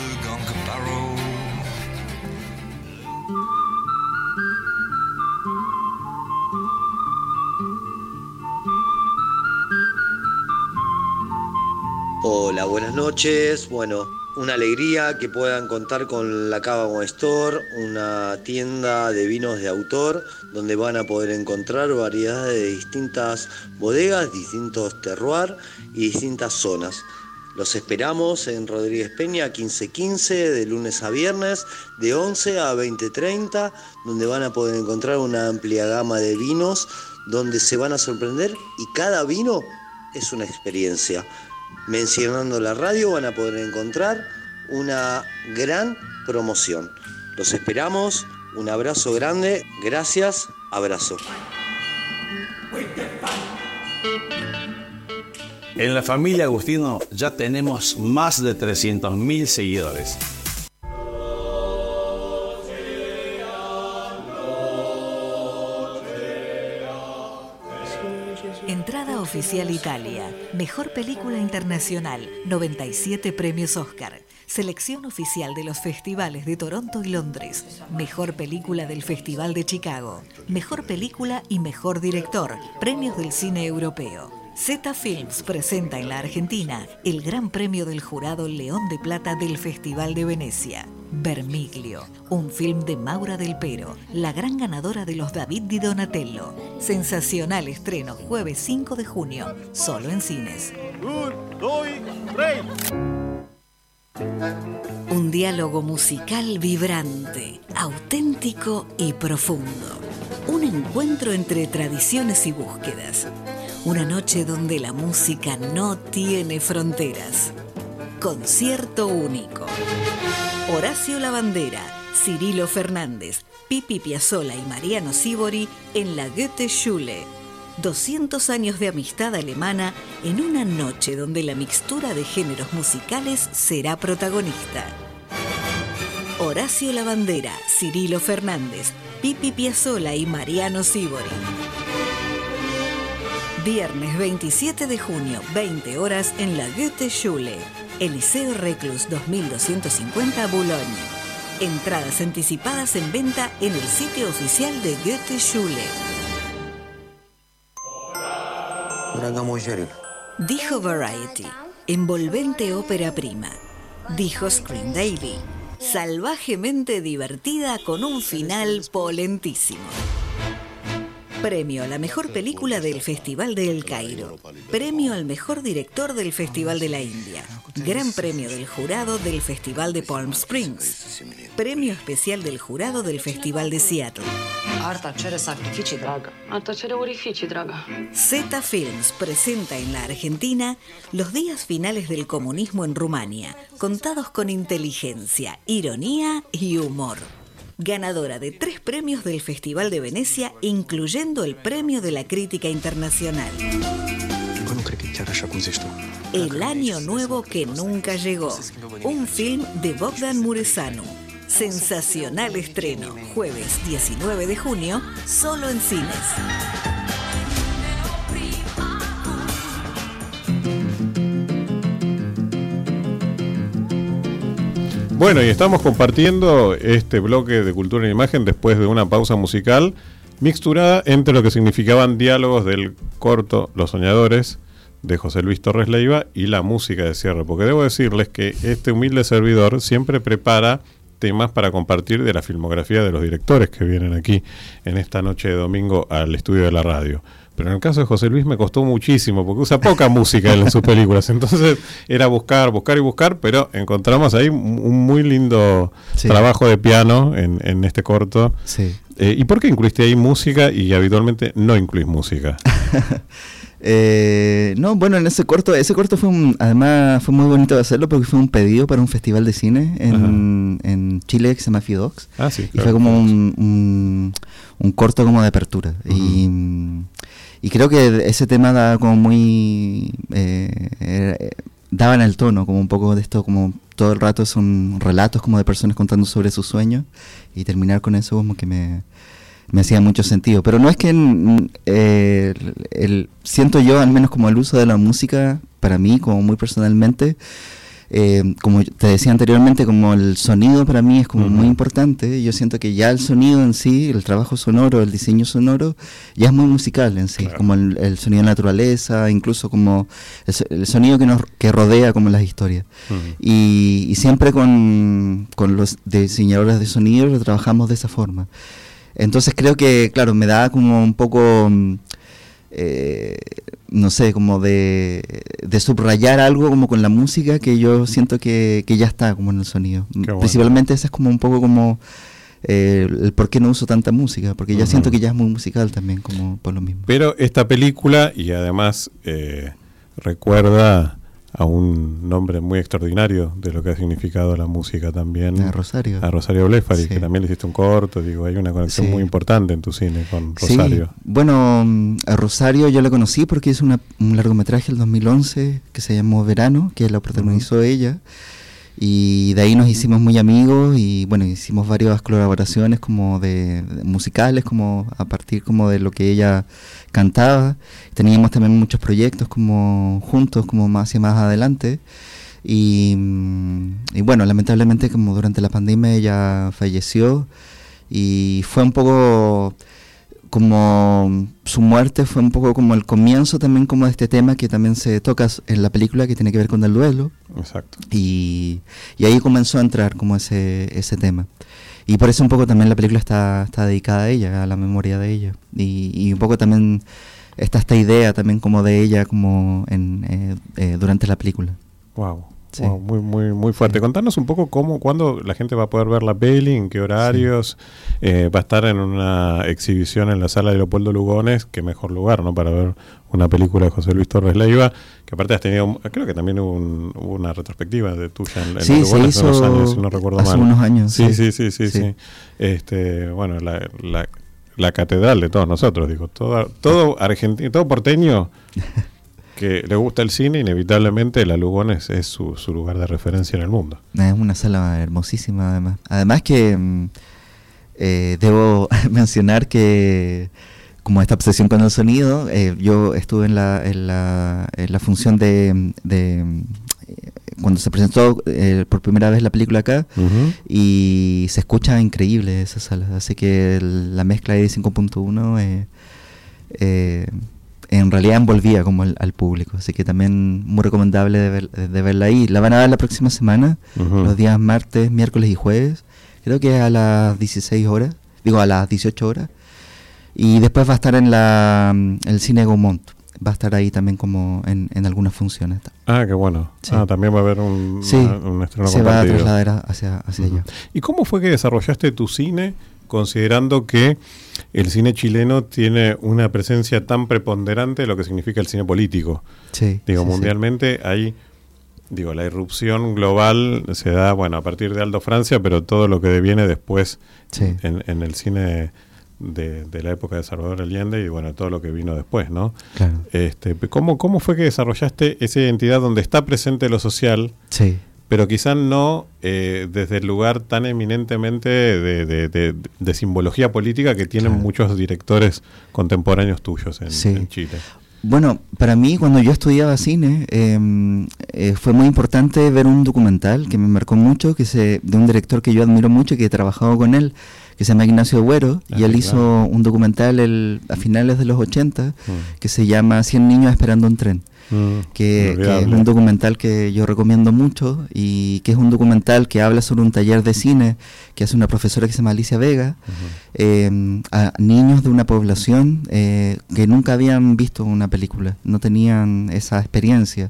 Hola, buenas noches. Bueno, una alegría que puedan contar con la Cava Wine Store, una tienda de vinos de autor donde van a poder encontrar variedades de distintas bodegas, distintos terroirs y distintas zonas. Los esperamos en Rodríguez Peña quince quince de lunes a viernes de once a veinte treinta, donde van a poder encontrar una amplia gama de vinos donde se van a sorprender y cada vino es una experiencia. Mencionando la radio van a poder encontrar una gran promoción. Los esperamos, un abrazo grande, gracias, abrazo. En la familia Agustino ya tenemos más de trescientos mil seguidores. Entrada oficial Italia. Mejor película internacional. noventa y siete premios Oscar. Selección oficial de los festivales de Toronto y Londres. Mejor película del Festival de Chicago. Mejor película y mejor director. Premios del cine europeo. Z Films presenta en la Argentina el Gran Premio del Jurado León de Plata del Festival de Venecia. Vermiglio, un film de Maura del Pero, la gran ganadora de los David di Donatello. Sensacional estreno jueves cinco de junio, solo en cines. Un, dos, tres. Un diálogo musical vibrante, auténtico y profundo. Un encuentro entre tradiciones y búsquedas. Una noche donde la música no tiene fronteras. Concierto único. Horacio Lavandera, Cirilo Fernández, Pipi Piazzolla y Mariano Sibori en la Goethe-Schule. doscientos años de amistad alemana en una noche donde la mixtura de géneros musicales será protagonista. Horacio Lavandera, Cirilo Fernández, Pipi Piazzolla y Mariano Sibori. Viernes veintisiete de junio, veinte horas en la Goethe-Schule. Eliseo Reclus dos mil doscientos cincuenta, Boulogne. Entradas anticipadas en venta en el sitio oficial de Goethe-Schule. Dijo Variety, envolvente ópera prima. Dijo Screen Daily, salvajemente divertida con un final polentísimo. Premio a la mejor película del Festival de El Cairo. Premio al mejor director del Festival de la India. Gran premio del jurado del Festival de Palm Springs. Premio especial del jurado del Festival de Seattle. Z Films presenta en la Argentina los días finales del comunismo en Rumania, contados con inteligencia, ironía y humor. Ganadora de tres premios del Festival de Venecia, incluyendo el Premio de la Crítica Internacional. El año nuevo que nunca llegó. Un film de Bogdan Muresanu. Sensacional estreno, jueves diecinueve de junio, solo en cines. Bueno, y estamos compartiendo este bloque de Cultura en Imagen después de una pausa musical mixturada entre lo que significaban diálogos del corto Los Soñadores de José Luis Torres Leiva y la música de cierre, porque debo decirles que este humilde servidor siempre prepara temas para compartir de la filmografía de los directores que vienen aquí en esta noche de domingo al estudio de la radio. Pero en el caso de José Luis me costó muchísimo, porque usa poca música en sus películas. Entonces era buscar, buscar y buscar, pero encontramos ahí un muy lindo sí. trabajo de piano en, en este corto. Sí. Eh, ¿Y por qué incluiste ahí música y habitualmente no incluís música? eh, no, bueno, en ese corto, ese corto fue un, además fue muy bonito de hacerlo porque fue un pedido para un festival de cine en, en Chile que se llama Fidox. Ah, sí, y claro, fue como claro. un, un, un corto como de apertura. Uh-huh. Y... Y creo que ese tema daba como muy... Eh, eh, daban el tono, como un poco de esto, como todo el rato son relatos como de personas contando sobre sus sueños, y terminar con eso como que me... me hacía mucho sentido. Pero no es que mm, eh, el, el- siento yo, al menos como el uso de la música, para mí, como muy personalmente, eh, como te decía anteriormente, como el sonido para mí es como Ujú. muy importante. Yo siento que ya el sonido en sí, el trabajo sonoro, el diseño sonoro, ya es muy musical en sí, Claro. como el, el sonido de la naturaleza, incluso como el, so- el sonido que nos que rodea como las historias. Ujú. Y, y siempre con, con los diseñadores de sonido lo trabajamos de esa forma. Entonces creo que, claro, me da como un poco, mm, eh, no sé, como de, de subrayar algo como con la música que yo siento que, que ya está como en el sonido. bueno. Principalmente ese es como un poco como eh, el por qué no uso tanta música, porque ya Ujú. siento que ya es muy musical también, como por lo mismo. Pero esta película, y además eh, recuerda a un nombre muy extraordinario de lo que ha significado la música también. A Rosario. A Rosario Blefari, Sí. que también le hiciste un corto. Digo, hay una conexión Sí. muy importante en tu cine con Sí, Rosario. bueno, mm, a Rosario yo la conocí porque hizo una- un largometraje el dos mil once que se llamó Verano, que la protagonizó ella, y de ahí nos hicimos muy amigos y bueno, hicimos varias colaboraciones como de, de musicales, como a partir como de lo que ella cantaba. Teníamos también muchos proyectos como juntos, como más hacia más adelante. Y, mm, y bueno, lamentablemente como durante la pandemia ella falleció y fue un poco como su muerte fue un poco como el comienzo también como de este tema que también se toca en la película, que tiene que ver con el duelo, Exacto. y, y ahí comenzó a entrar como ese, ese tema. Y por eso un poco también la película está, está dedicada a ella, a la memoria de ella. Y, y un poco también está esta idea también como de ella como en, eh, eh, durante la película. Wow. Sí. Wow, muy, muy, muy fuerte. Contanos un poco cómo, cuándo la gente va a poder ver la peli, en qué horarios. Eh, va a estar en una exhibición en la sala de Leopoldo Lugones. Qué mejor lugar, ¿no? Para ver una película de José Luis Torres Leiva, que aparte has tenido, creo que también hubo, un- hubo una retrospectiva de tuya en, en Sí, Lugones se hace hizo unos años, si no recuerdo hace mal. unos años. Sí, sí, sí, sí, sí. Sí. Este, bueno, la, la, la catedral de todos nosotros, digo, todo, todo argentino, todo porteño que le gusta el cine, inevitablemente la Lugones es su, su lugar de referencia en el mundo. Es una sala hermosísima además. Además que mm, eh, debo mencionar que como esta obsesión con el sonido, eh, yo estuve en la, en la, en la función de, de eh, cuando se presentó eh, por primera vez la película acá, Ujú. y se escucha increíble esa sala, así que el- la mezcla de cinco punto uno eh, eh, en realidad envolvía como al, al público, así que también muy recomendable de, ver- de verla ahí. La van a ver la próxima semana, Ujú. los días martes, miércoles y jueves, creo que a las dieciséis horas, digo a las dieciocho horas, y después va a estar en la mm, el Cine Gaumont, va a estar ahí también como en, en algunas funciones. Ah, qué bueno. Sí. Ah, también va a haber un, Sí, una- un estreno se va a compartido. trasladar a- hacia, hacia Ujú. allá. ¿Y cómo fue que desarrollaste tu cine, considerando que el cine chileno tiene una presencia tan preponderante de lo que significa el cine político? Sí, Digo, sí, sí. mundialmente hay, digo, la irrupción global se da, bueno, a partir de Aldo Francia, pero todo lo que deviene después Sí. en, en el cine de, de la época de Salvador Allende y, bueno, todo lo que vino después, ¿no? Claro. Este, ¿cómo, ¿Cómo fue que desarrollaste esa identidad donde está presente lo social, Sí. pero quizás no eh, desde el lugar tan eminentemente de, de- de- de simbología política que tienen Claro. muchos directores contemporáneos tuyos en, Sí. en Chile? Bueno, para mí cuando yo estudiaba cine eh, eh, fue muy importante ver un documental que me marcó mucho, que se, de un director que yo admiro mucho y que he trabajado con él, que se llama Ignacio Agüero, Ah, y él sí, hizo claro. un documental el, a finales de los ochenta Mm. que se llama cien niños esperando un tren. Mm, Que, que es inolvidable. un documental que yo recomiendo mucho y que es un documental que habla sobre un taller de cine que hace una profesora que se llama Alicia Vega, eh, a niños de una población eh, que nunca habían visto una película, no tenían esa experiencia.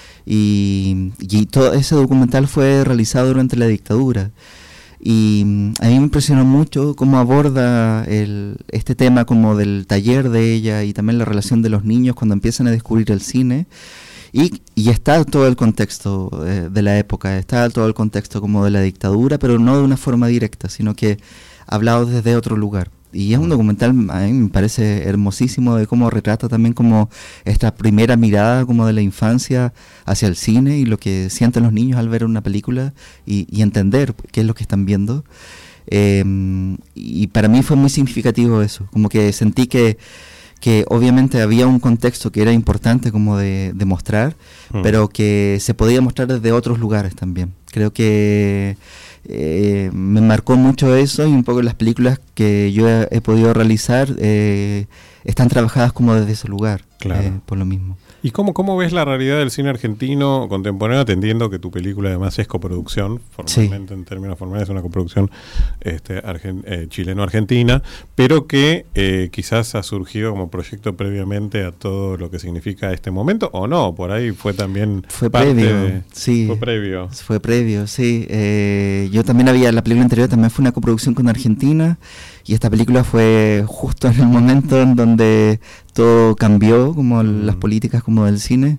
Y, y todo ese documental fue realizado durante la dictadura. Y mm, a mí me impresionó mucho cómo aborda el, este tema como del taller de ella y también la relación de los niños cuando empiezan a descubrir el cine. Y, y está todo el contexto eh, de la época, está todo el contexto como de la dictadura, pero no de una forma directa, sino que hablado desde otro lugar. Y es un documental, a mí me parece hermosísimo de cómo retrata también como esta primera mirada como de la infancia hacia el cine y lo que sienten los niños al ver una película y, y entender qué es lo que están viendo. Eh, y para mí fue muy significativo eso, como que sentí que, que obviamente había un contexto que era importante como de, de mostrar, mm. pero que se podía mostrar desde otros lugares también. Creo que eh, me marcó mucho eso, y un poco las películas que yo he, he podido realizar eh, están trabajadas como desde ese lugar, claro. eh, por lo mismo. ¿Y cómo, cómo ves la realidad del cine argentino contemporáneo, atendiendo que tu película además es coproducción, formalmente, sí. en términos formales es una coproducción este, argen, eh, chileno-argentina, pero que eh, quizás ha surgido como proyecto previamente a todo lo que significa este momento, o no? Por ahí fue también fue parte previo, de, sí. Fue previo. Fue previo, sí. Eh, yo también había, la película anterior también fue una coproducción con Argentina, y esta película fue justo en el momento en donde todo cambió, como mm. las políticas como del cine,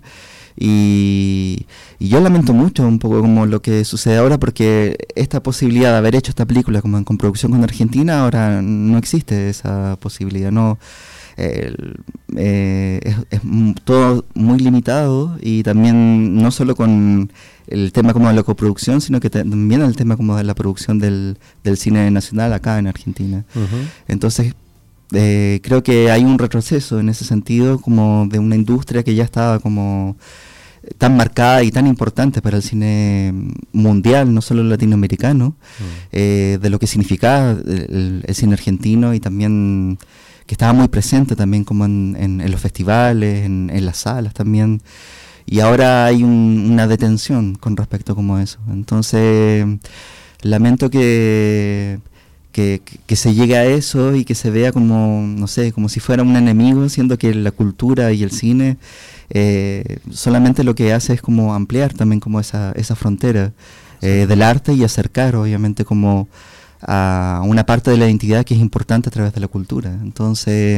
y, y yo lamento mucho un poco como lo que sucede ahora, porque esta posibilidad de haber hecho esta película como en coproducción con Argentina, ahora no existe esa posibilidad, no. Eh, eh, es, es todo muy limitado, y también no solo con el tema como de la coproducción, sino que también el tema como de la producción del, del cine nacional acá en Argentina. Uh-huh. Entonces eh, creo que hay un retroceso en ese sentido, como de una industria que ya estaba como tan marcada y tan importante para el cine mundial, no solo latinoamericano, uh-huh. eh, de lo que significaba el, el cine argentino, y también que estaba muy presente también como en, en, en los festivales, en, en las salas también, y ahora hay un, una detención con respecto como a eso. Entonces lamento que, que, que se llegue a eso y que se vea como, no sé, como si fuera un enemigo, siendo que la cultura y el cine eh, solamente lo que hace es como ampliar también como esa, esa frontera eh, del arte, y acercar obviamente como a una parte de la identidad que es importante a través de la cultura. Entonces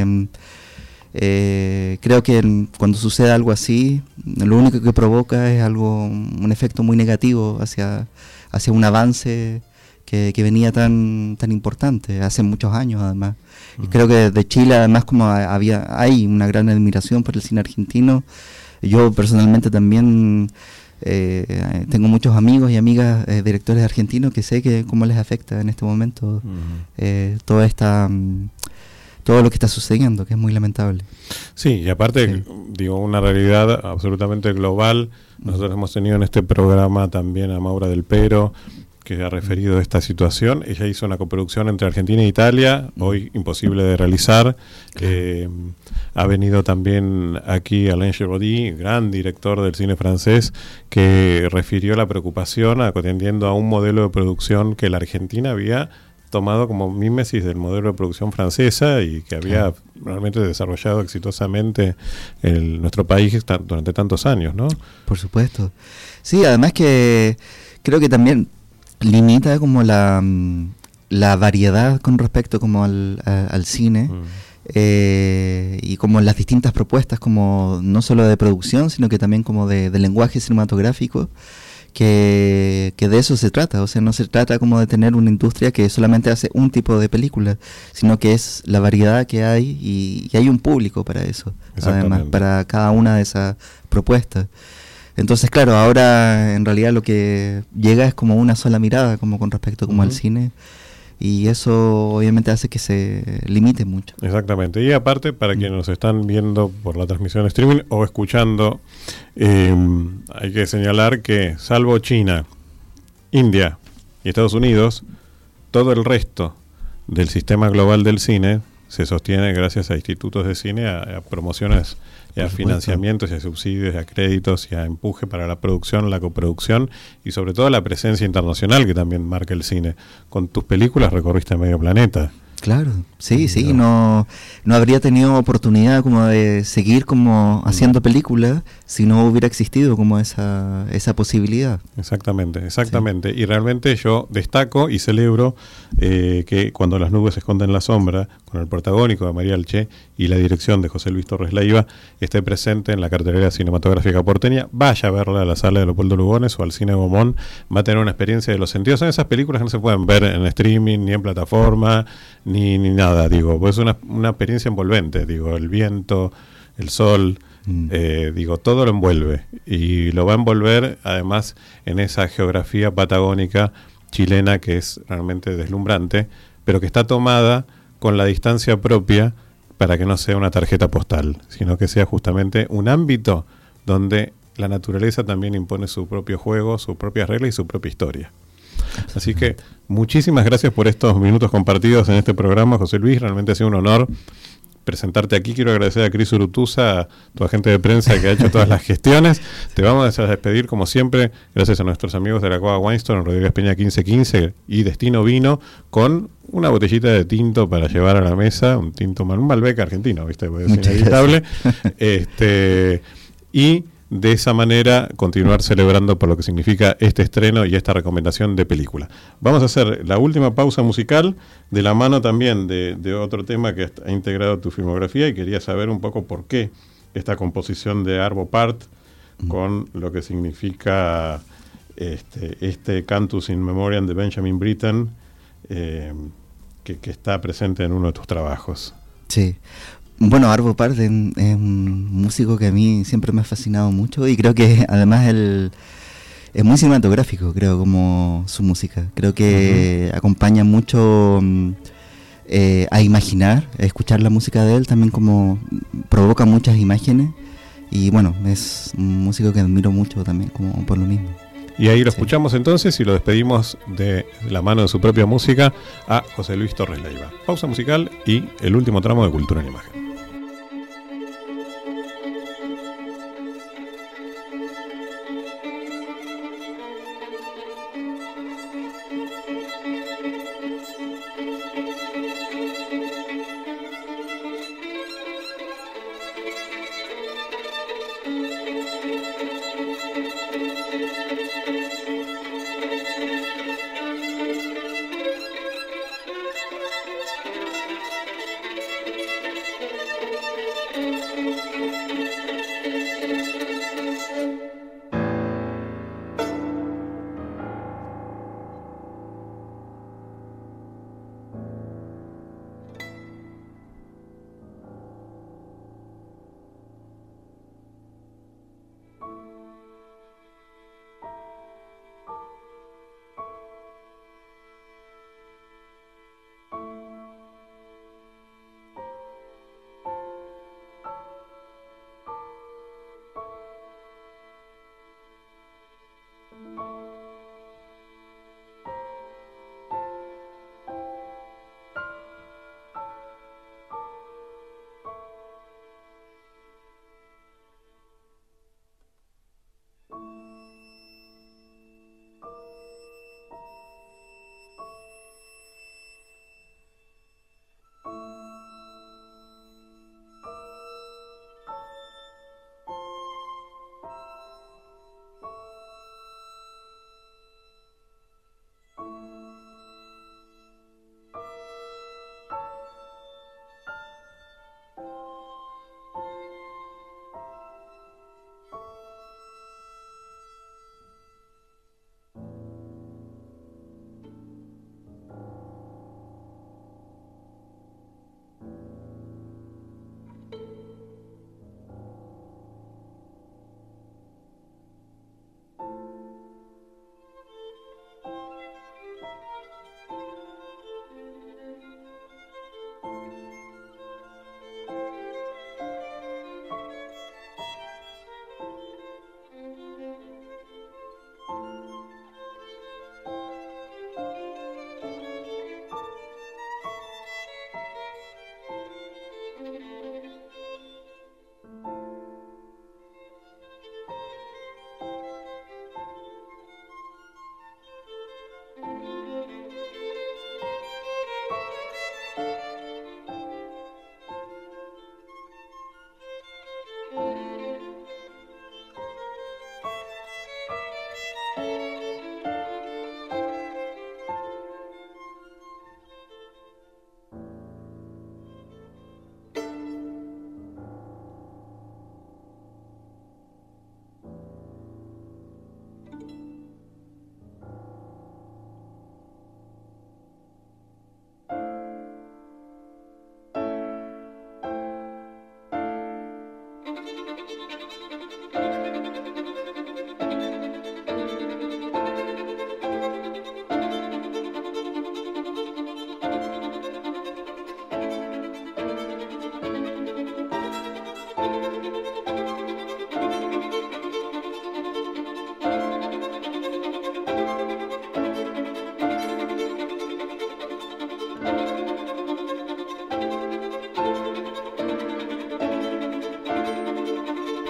eh, creo que cuando sucede algo así, lo único que provoca es algo, un efecto muy negativo hacia, hacia un avance que, que venía tan, tan importante hace muchos años además. Uh-huh. Y creo que de Chile además como había, hay una gran admiración por el cine argentino. Yo personalmente también Eh, tengo muchos amigos y amigas eh, directores argentinos que sé que cómo les afecta en este momento uh-huh. eh, toda esta um, todo lo que está sucediendo, que es muy lamentable. Sí, y aparte, sí. digo, una realidad absolutamente global. Nosotros uh-huh. hemos tenido en este programa también a Maura del Pero, que ha referido a esta situación. Ella hizo una coproducción entre Argentina e Italia, hoy imposible de realizar. Eh, ha venido también aquí Alain Giraudy, gran director del cine francés, que refirió la preocupación atendiendo a un modelo de producción que la Argentina había tomado como mímesis del modelo de producción francesa, y que había claro. realmente desarrollado exitosamente el, nuestro país durante tantos años, ¿no? Por supuesto. Sí, además que creo que también limita como la, la variedad con respecto como al, a, al cine mm. eh, y como las distintas propuestas, como no solo de producción, sino que también como de, de lenguaje cinematográfico, que, que de eso se trata. O sea, no se trata como de tener una industria que solamente hace un tipo de película, sino que es la variedad que hay, y, y hay un público para eso, además, para cada una de esas propuestas. Entonces, claro, ahora en realidad lo que llega es como una sola mirada, como con respecto como uh-huh. al cine, y eso obviamente hace que se limite mucho. Exactamente, y aparte, para uh-huh. quienes nos están viendo por la transmisión de streaming o escuchando, eh, hay que señalar que salvo China, India y Estados Unidos, todo el resto del sistema global del cine se sostiene gracias a institutos de cine, a, a promociones, y a financiamientos, y a subsidios, y a créditos, y a empuje para la producción, la coproducción, y sobre todo la presencia internacional que también marca el cine. Con tus películas recorriste medio planeta. Claro, sí, sí, no, no habría tenido oportunidad como de seguir como haciendo películas si no hubiera existido como esa, esa posibilidad. Exactamente, exactamente. Sí. Y realmente yo destaco y celebro eh, que Cuando las nubes se esconden en la sombra, con el protagónico de María Alché y la dirección de José Luis Torres Leiva, esté presente en la cartelera cinematográfica porteña. Vaya a verla a la sala de Leopoldo Lugones o al Cine Gaumont, va a tener una experiencia de los sentidos. Son esas películas que no se pueden ver en streaming, ni en plataforma, ni, ni nada, digo, pues es una, una experiencia envolvente, digo, el viento, el sol, mm. eh, digo, todo lo envuelve, y lo va a envolver además en esa geografía patagónica chilena que es realmente deslumbrante, pero que está tomada con la distancia propia para que no sea una tarjeta postal, sino que sea justamente un ámbito donde la naturaleza también impone su propio juego, sus propias reglas y su propia historia. Así que muchísimas gracias por estos minutos compartidos en este programa, José Luis. Realmente ha sido un honor presentarte aquí. Quiero agradecer a Cris Urutuza, tu agente de prensa que ha hecho todas las gestiones. Te vamos a despedir como siempre, gracias a nuestros amigos de la Cueva Weinstone, Rodríguez Peña quince quince y Destino Vino, con una botellita de tinto para llevar a la mesa, un tinto, un Malbec argentino, ¿viste? Es inevitable. este, y de esa manera continuar celebrando por lo que significa este estreno y esta recomendación de película. Vamos a hacer la última pausa musical de la mano también de, de otro tema que ha integrado tu filmografía, y quería saber un poco por qué esta composición de Arvo Pärt con lo que significa este, este Cantus in Memoriam de Benjamin Britten, eh, que, que está presente en uno de tus trabajos. Sí. Bueno, Arvo Pärt es un músico que a mí siempre me ha fascinado mucho, y creo que además él es muy cinematográfico, creo, como su música. Creo que uh-huh. acompaña mucho eh, a imaginar, a escuchar la música de él, también como provoca muchas imágenes, y bueno, es un músico que admiro mucho también, como por lo mismo. Y ahí lo sí. escuchamos entonces y lo despedimos de la mano de su propia música a José Luis Torres Leiva. Pausa musical y el último tramo de Cultura en Imagen.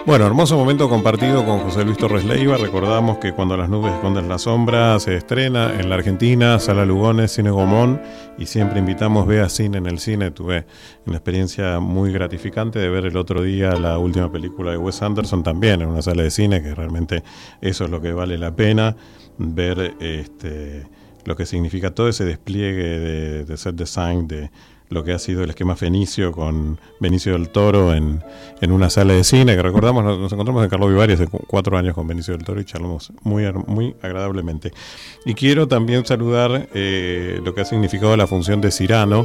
Bueno, hermoso momento compartido con José Luis Torres Leiva. Recordamos que Cuando las nubes esconden la sombra se estrena en la Argentina, Sala Lugones, Cine Gomón, y siempre invitamos, ve a cine en el cine. Tuve una experiencia muy gratificante de ver el otro día la última película de Wes Anderson también en una sala de cine, que realmente eso es lo que vale la pena, ver este, lo que significa todo ese despliegue de, de set design, de lo que ha sido el esquema fenicio con Benicio del Toro en, en una sala de cine, que recordamos, nos, nos encontramos en Carlos Vivari hace cuatro años con Benicio del Toro y charlamos muy, muy agradablemente. Y quiero también saludar eh, lo que ha significado la función de Cyrano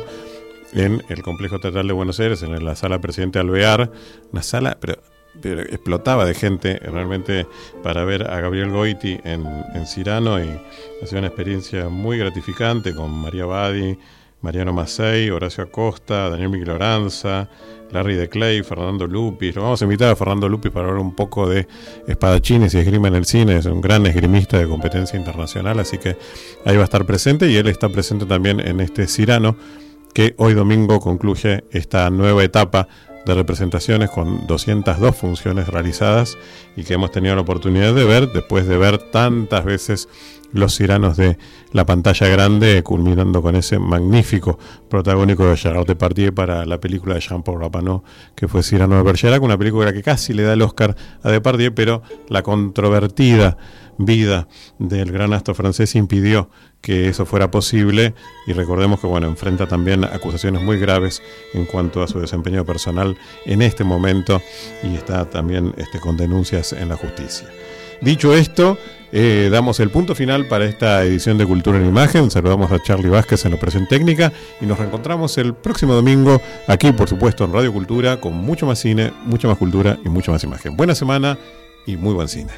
en el Complejo Teatral de Buenos Aires, en la sala Presidente Alvear, una sala pero, pero explotaba de gente realmente para ver a Gabriel Goiti en, en Cyrano, y ha sido una experiencia muy gratificante con María Badi, Mariano Macei, Horacio Acosta, Daniel Migueloranza, Larry de Clay, Fernando Lupis. Lo vamos a invitar a Fernando Lupis para hablar un poco de espadachines y esgrima en el cine. Es un gran esgrimista de competencia internacional, así que ahí va a estar presente, y él está presente también en este Cyrano, que hoy domingo concluye esta nueva etapa de representaciones con doscientas dos funciones realizadas, y que hemos tenido la oportunidad de ver después de ver tantas veces los Cyranos de la pantalla grande, culminando con ese magnífico protagónico de Gerard Depardieu para la película de Jean-Paul Rapneau, que fue Cyrano de Bergerac, una película que casi le da el Oscar a Depardieu, pero la controvertida vida del gran astro francés impidió que eso fuera posible, y recordemos que bueno, enfrenta también acusaciones muy graves en cuanto a su desempeño personal en este momento, y está también este, con denuncias en la justicia. Dicho esto, eh, damos el punto final para esta edición de Cultura en Imagen. Saludamos a Charlie Vázquez en la operación técnica, y nos reencontramos el próximo domingo aquí, por supuesto, en Radio Cultura, con mucho más cine, mucha más cultura y mucha más imagen. Buena semana y muy buen cine.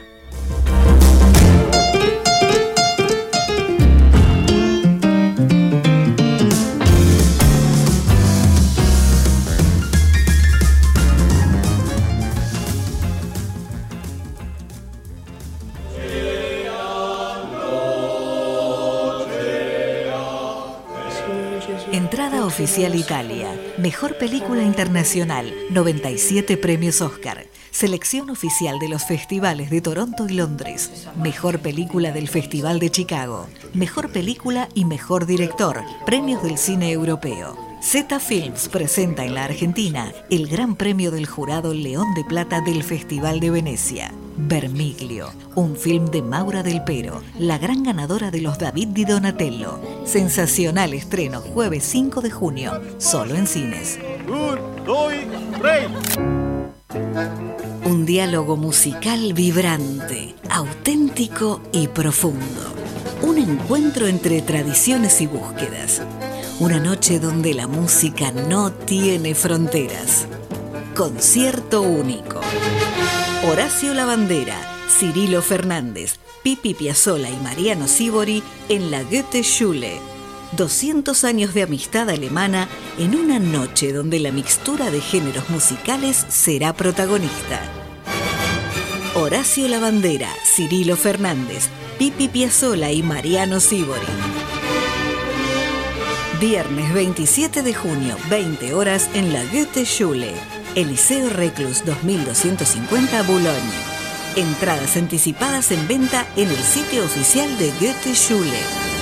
Entrada oficial Italia. Mejor película internacional. noventa y siete premios Oscar. Selección oficial de los festivales de Toronto y Londres. Mejor película del Festival de Chicago. Mejor película y mejor director. Premios del cine europeo. Z Films presenta en la Argentina el Gran Premio del Jurado León de Plata del Festival de Venecia. Vermiglio, un film de Maura del Pero, la gran ganadora de los David di Donatello. Sensacional estreno jueves cinco de junio, solo en cines. Un diálogo musical vibrante, auténtico y profundo. Un encuentro entre tradiciones y búsquedas. Una noche donde la música no tiene fronteras. Concierto único. Horacio Lavandera, Cirilo Fernández, Pipi Piazzolla y Mariano Sibori en la Goethe-Schule. doscientos años de amistad alemana en una noche donde la mixtura de géneros musicales será protagonista. Horacio Lavandera, Cirilo Fernández, Pipi Piazzolla y Mariano Sibori. Viernes veintisiete de junio, veinte horas en la Goethe-Schule, Eliseo Reclus dos mil doscientos cincuenta, Boulogne. Entradas anticipadas en venta en el sitio oficial de Goethe-Schule.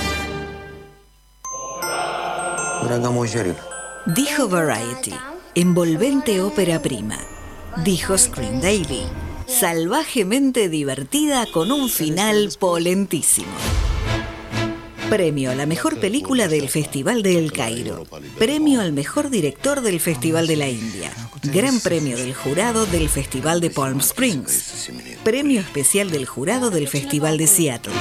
Dijo Variety, envolvente ópera prima. Dijo Screen Daily, salvajemente divertida con un final polentísimo. Premio a la mejor película del Festival de El Cairo. Premio al mejor director del Festival de la India. Gran premio del jurado del Festival de Palm Springs. Premio especial del jurado del Festival de Seattle.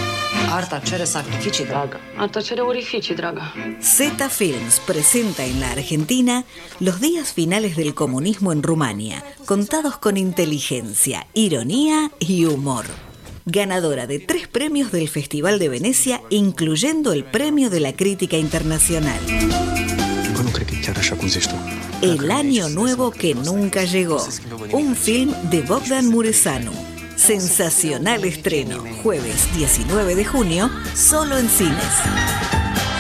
Z Films presenta en la Argentina los días finales del comunismo en Rumania, contados con inteligencia, ironía y humor. Ganadora de tres premios del Festival de Venecia, incluyendo el premio de la crítica internacional. El año nuevo que nunca llegó. Un film de Bogdan Muresanu. Sensacional estreno, jueves diecinueve de junio, solo en cines.